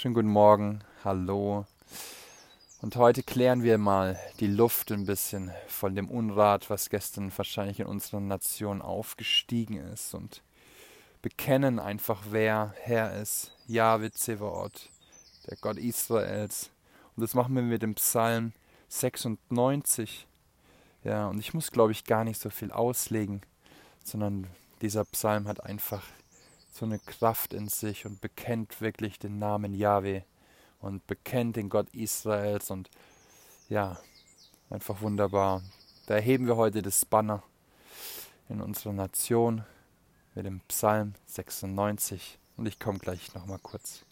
Schönen guten Morgen, hallo. Und heute klären wir mal die Luft ein bisschen von dem Unrat, was gestern wahrscheinlich in unserer Nation aufgestiegen ist und bekennen einfach, wer Herr ist, Jahwe Zebaoth, der Gott Israels. Und das machen wir mit dem Psalm 96. Ja, und ich muss, glaube ich, gar nicht so viel auslegen, sondern dieser Psalm hat einfach so eine Kraft in sich und bekennt wirklich den Namen Jahwe und bekennt den Gott Israels und ja, einfach wunderbar. Da erheben wir heute das Banner in unserer Nation mit dem Psalm 96 und ich komme gleich nochmal kurz.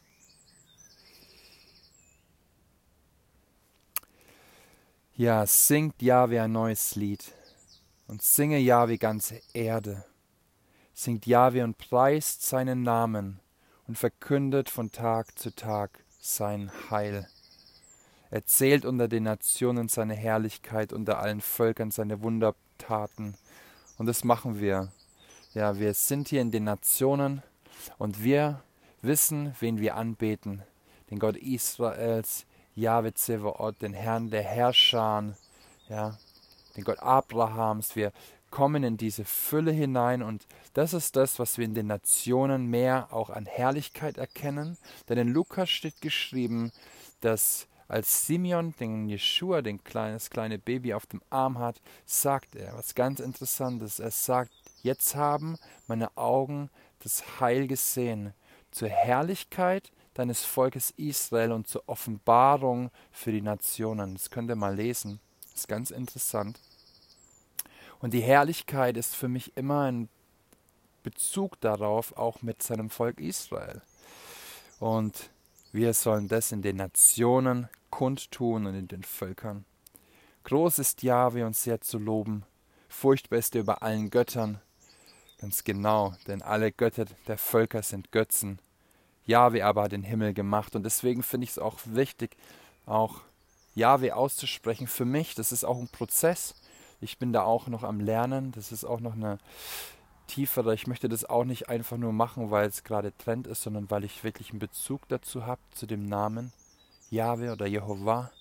Ja, singt Jahwe ein neues Lied und singe Jahwe ganze Erde. Singt Jahwe und preist seinen Namen und verkündet von Tag zu Tag sein Heil. Erzählt unter den Nationen seine Herrlichkeit, unter allen Völkern seine Wundertaten. Und das machen wir. Ja, wir sind hier in den Nationen und wir wissen, wen wir anbeten. Den Gott Israels, Jahwe Zebaoth, den Herrn der Herrscher, ja, den Gott Abrahams. Wir kommen in diese Fülle hinein und das ist das, was wir in den Nationen mehr auch an Herrlichkeit erkennen. Denn in Lukas steht geschrieben, dass als Simeon den Jeschua, das kleine Baby auf dem Arm hat, sagt er was ganz Interessantes. Er sagt, jetzt haben meine Augen das Heil gesehen, zur Herrlichkeit deines Volkes Israel und zur Offenbarung für die Nationen. Das könnt ihr mal lesen. Das ist ganz interessant. Und die Herrlichkeit ist für mich immer ein Bezug darauf, auch mit seinem Volk Israel. Und wir sollen das in den Nationen kundtun und in den Völkern. Groß ist Jahwe und sehr zu loben, furchtbar ist er über allen Göttern. Ganz genau, denn alle Götter der Völker sind Götzen. Jahwe aber hat den Himmel gemacht und deswegen finde ich es auch wichtig, auch Jahwe auszusprechen. Für mich, das ist auch ein Prozess. Ich bin da auch noch am Lernen. Das ist auch noch eine tiefere. Ich möchte das auch nicht einfach nur machen, weil es gerade Trend ist, sondern weil ich wirklich einen Bezug dazu habe, zu dem Namen Jahwe oder Jehovah.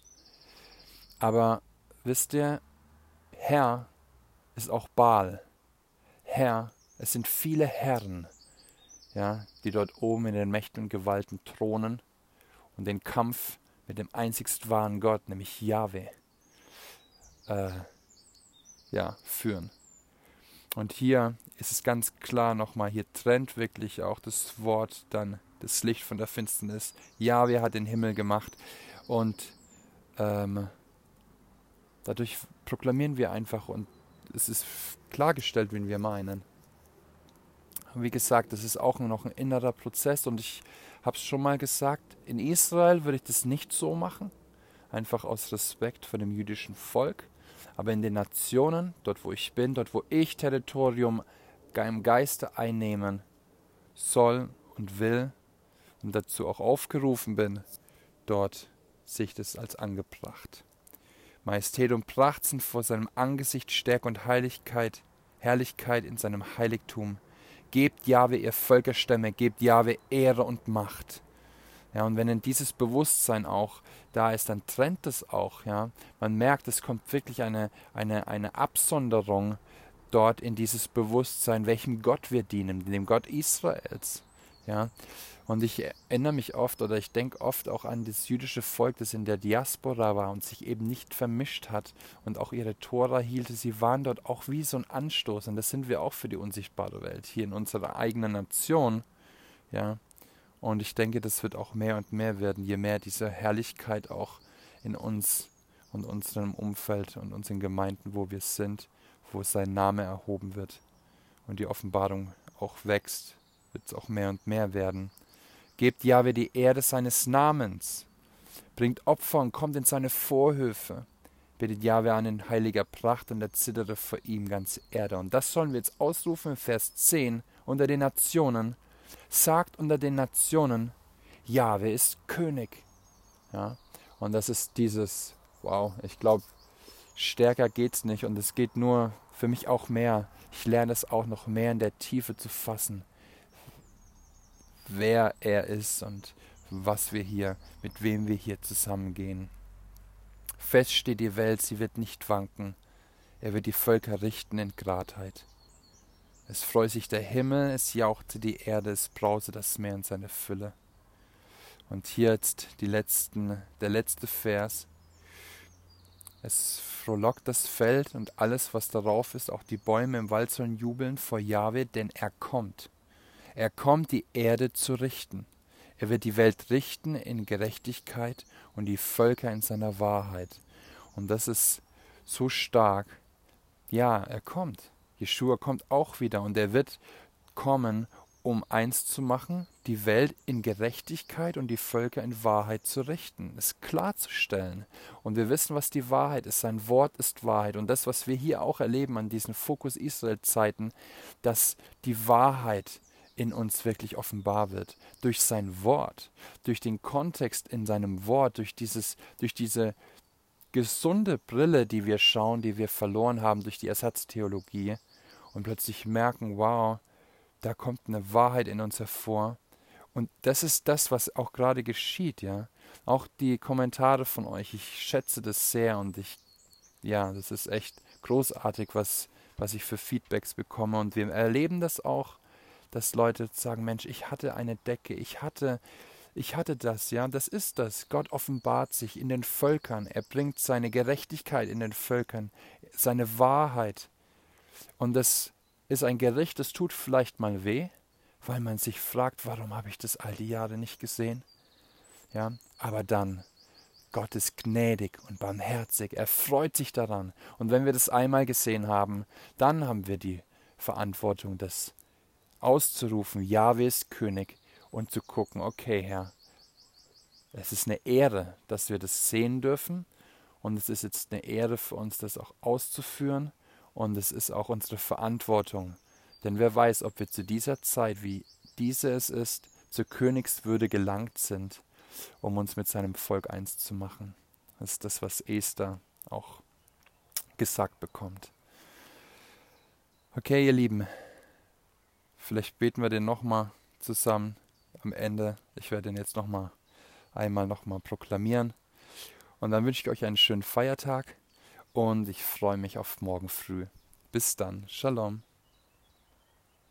Aber wisst ihr, Herr ist auch Baal. Herr, es sind viele Herren, ja, die dort oben in den Mächten und Gewalten thronen und den Kampf mit dem einzigst wahren Gott, nämlich Jahwe, führen. Und hier ist es ganz klar nochmal, hier trennt wirklich auch das Wort dann das Licht von der Finsternis. Jahwe hat den Himmel gemacht und dadurch proklamieren wir einfach und es ist klargestellt, wen wir meinen. Und wie gesagt, das ist auch noch ein innerer Prozess und ich habe es schon mal gesagt, in Israel würde ich das nicht so machen, einfach aus Respekt vor dem jüdischen Volk. Aber in den Nationen, dort wo ich bin, dort wo ich Territorium im Geiste einnehmen soll und will und dazu auch aufgerufen bin, dort sehe ich das als angebracht. Majestät und Pracht sind vor seinem Angesicht, Stärke und Herrlichkeit in seinem Heiligtum. Gebt Jahwe ihr Völkerstämme, gebt Jahwe Ehre und Macht. Ja, und wenn in dieses Bewusstsein auch da ist, dann trennt es auch. Ja. Man merkt, es kommt wirklich eine Absonderung dort in dieses Bewusstsein, welchem Gott wir dienen, dem Gott Israels. Ja. Und ich erinnere mich oft oder ich denke oft auch an das jüdische Volk, das in der Diaspora war und sich eben nicht vermischt hat und auch ihre Tora hielte. Sie waren dort auch wie so ein Anstoß und das sind wir auch für die unsichtbare Welt, hier in unserer eigenen Nation. Ja. Und ich denke, das wird auch mehr und mehr werden, je mehr diese Herrlichkeit auch in uns und unserem Umfeld und unseren Gemeinden, wo wir sind, wo sein Name erhoben wird und die Offenbarung auch wächst, wird es auch mehr und mehr werden. Gebt Jahwe die Ehre seines Namens, bringt Opfer und kommt in seine Vorhöfe, betet Jahwe an in heiliger Pracht und erzittere vor ihm ganze Erde. Und das sollen wir jetzt ausrufen in Vers 10 unter den Nationen. Sagt unter den Nationen, Jahwe ist König. Ja? Und das ist dieses, wow, ich glaube, stärker geht's nicht und es geht nur für mich auch mehr. Ich lerne es auch noch mehr in der Tiefe zu fassen, wer er ist und mit wem wir hier zusammengehen. Fest steht die Welt, sie wird nicht wanken. Er wird die Völker richten in Gradheit. Es freut sich der Himmel, es jauchze die Erde, es brause das Meer in seine Fülle. Und hier jetzt der letzte Vers. Es frohlockt das Feld und alles, was darauf ist, auch die Bäume im Wald sollen jubeln vor Jahwe, denn er kommt. Er kommt, die Erde zu richten. Er wird die Welt richten in Gerechtigkeit und die Völker in seiner Wahrheit. Und das ist so stark. Ja, er kommt. Jeschua kommt auch wieder und er wird kommen, um eins zu machen, die Welt in Gerechtigkeit und die Völker in Wahrheit zu richten, es klarzustellen. Und wir wissen, was die Wahrheit ist. Sein Wort ist Wahrheit. Und das, was wir hier auch erleben an diesen Fokus Israel-Zeiten, dass die Wahrheit in uns wirklich offenbar wird. Durch sein Wort, durch den Kontext in seinem Wort, durch diese gesunde Brille, die wir schauen, die wir verloren haben durch die Ersatztheologie und plötzlich merken, wow, da kommt eine Wahrheit in uns hervor. Und das ist das, was auch gerade geschieht, ja. Auch die Kommentare von euch, ich schätze das sehr und das ist echt großartig, was ich für Feedbacks bekomme. Und wir erleben das auch, dass Leute sagen, Mensch, ich hatte eine Decke, ich hatte das, ja, das ist das. Gott offenbart sich in den Völkern, er bringt seine Gerechtigkeit in den Völkern, seine Wahrheit. Und das ist ein Gericht, das tut vielleicht mal weh, weil man sich fragt, warum habe ich das all die Jahre nicht gesehen? Ja, aber dann, Gott ist gnädig und barmherzig, er freut sich daran. Und wenn wir das einmal gesehen haben, dann haben wir die Verantwortung, das auszurufen, Jahwe ist König, und zu gucken, okay, Herr, es ist eine Ehre, dass wir das sehen dürfen, und es ist jetzt eine Ehre für uns, das auch auszuführen, und es ist auch unsere Verantwortung. Denn wer weiß, ob wir zu dieser Zeit, wie diese es ist, zur Königswürde gelangt sind, um uns mit seinem Volk eins zu machen. Das ist das, was Esther auch gesagt bekommt. Okay, ihr Lieben, vielleicht beten wir den nochmal zusammen am Ende. Ich werde den jetzt einmal nochmal proklamieren. Und dann wünsche ich euch einen schönen Feiertag und ich freue mich auf morgen früh. Bis dann. Shalom.